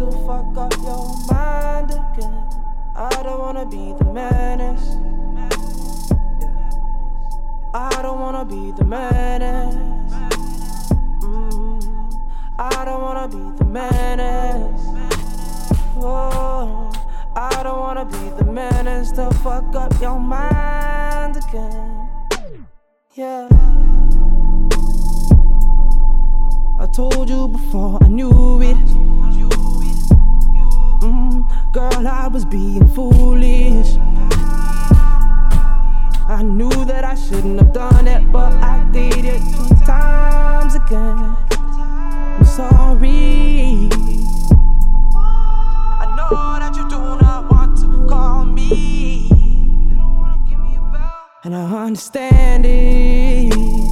to fuck up your mind again. I don't wanna be the menace. I don't wanna be the menace. I don't wanna be the menace. Oh, I don't wanna be the menace to fuck up your mind again. Yeah. I told you before I knew it. Girl, I was being foolish. I knew that I shouldn't have done it, but I did it 2 times again. I'm sorry. I know that you do not want to call me, and I understand it.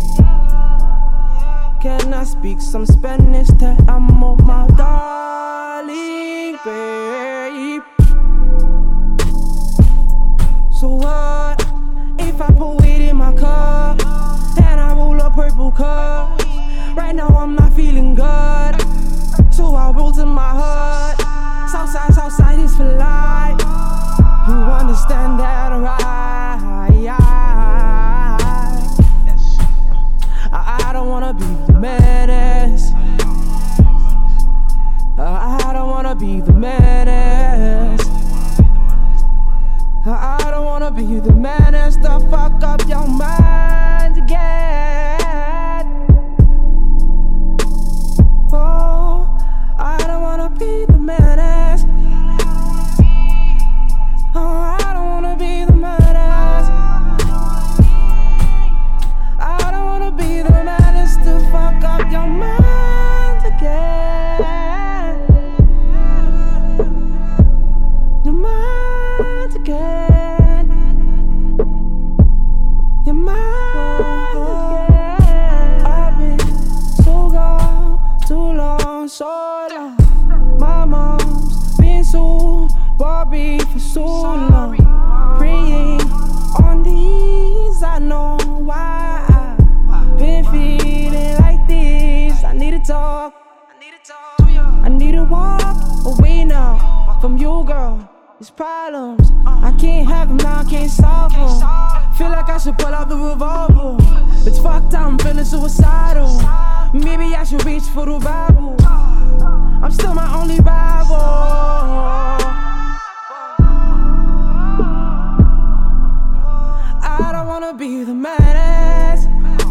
Can I speak some Spanish? Te amo, my darling, babe. So what if I put weed in my cup and I roll up purple cups? Right now I'm not feeling good, so I roll to my hood. Southside is for life. You understand that, right? I don't wanna be the menace. I don't wanna be the menace. I don't wanna be the menace to fuck up your mind again. Oh, I don't wanna be the menace. Oh, I don't wanna be the menace. I don't wanna be the menace to fuck up your mind again. Your mind again. Your mind again. I've been so gone, too long, so long. My mom's been so worried for so long. Praying on these, I know why I've been feeling like this. I need to talk, I need to walk away now from you, girl. These problems, I can't have them now, I can't solve them. Feel like I should pull out the revolver. It's fucked up, I'm feeling suicidal. Maybe I should reach for the Bible. I'm still my only rival. I don't wanna be the menace.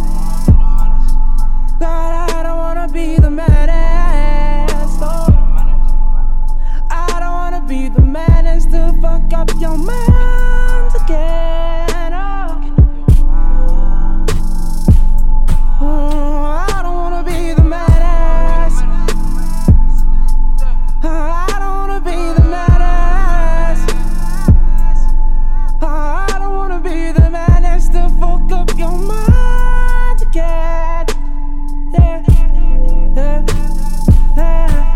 God, I don't wanna be the menace. Oh. I don't wanna be the menace to fuck up your mind again. Oh, I don't wanna be the menace. I don't wanna be the menace. I don't wanna be the menace to fuck up your mind again. Yeah, yeah, yeah.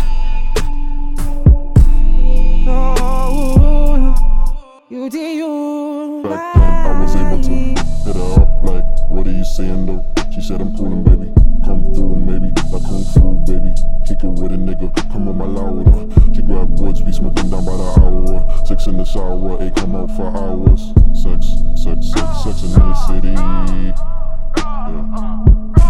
Oh, you did you Back then I was able to hit her up like, what are you saying though? She said I'm coolin', baby. Come through and maybe like kung fu, baby. Kick it with a nigga, come on my louder. She grab woods, be smoking down by the hour. Sex in the shower, ain't come out for hours. Sex in the city. Yeah.